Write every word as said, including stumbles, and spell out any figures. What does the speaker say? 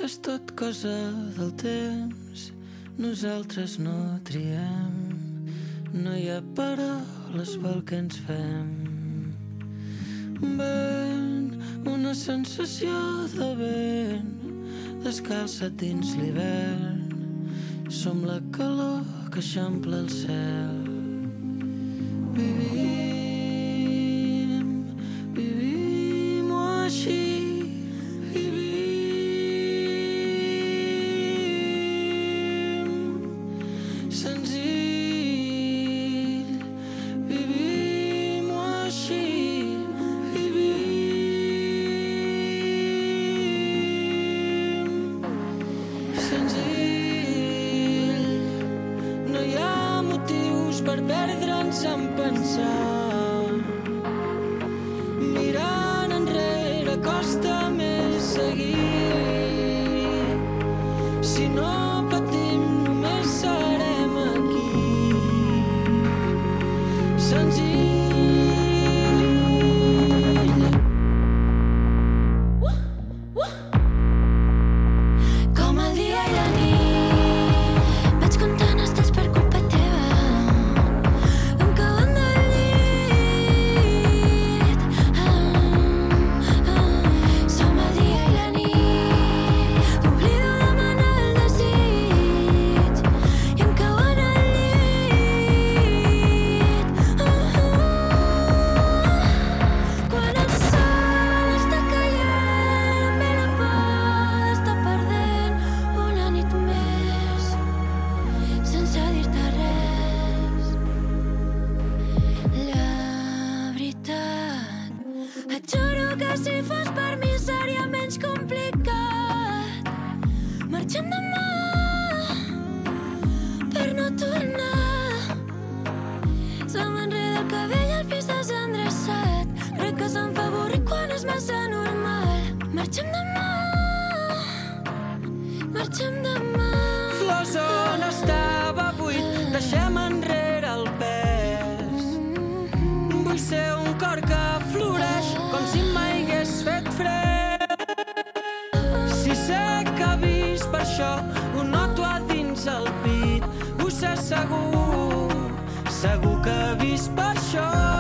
És tot cosa del temps, nosaltres no triem, no hi ha paraules pel que ens fem. Vent, una sensació de vent, descalça't dins l'hivern, som la calor que eixampla el cel. Vivim, vivim-ho així, vivim senzill, vivim-ho així, vivim senzill. No hi ha motius per perdre'ns en pensar, mirant enrere costa més seguir. Si no patim només serem aquí, senzill. Com el dia i la nit, vaig comptant estels per culpa teva, em cauen del llit. Ah, ah. Som el dia i la nit, oblido demanar el desig i em cauen al llit. Ah, ah. Quan el sol està caient, ve la por d'estar perdent una nit més sense dir-te res. La veritat, et juro que si fos per mi seria menys complicat. Marxem demà per no tornar. Se m'enreda el cabell al pis desendreçat, crec que se'm fa avorrit quan és massa normal. Marxem demà, marxem demà. Flors on estava buit, deixem enrere el pes. Vull ser un cor que floreix com si mai hagués fet fred. Si sé que ha vist per això, ho noto a dins el pit. Vull ser segur, segur que ha vist per això.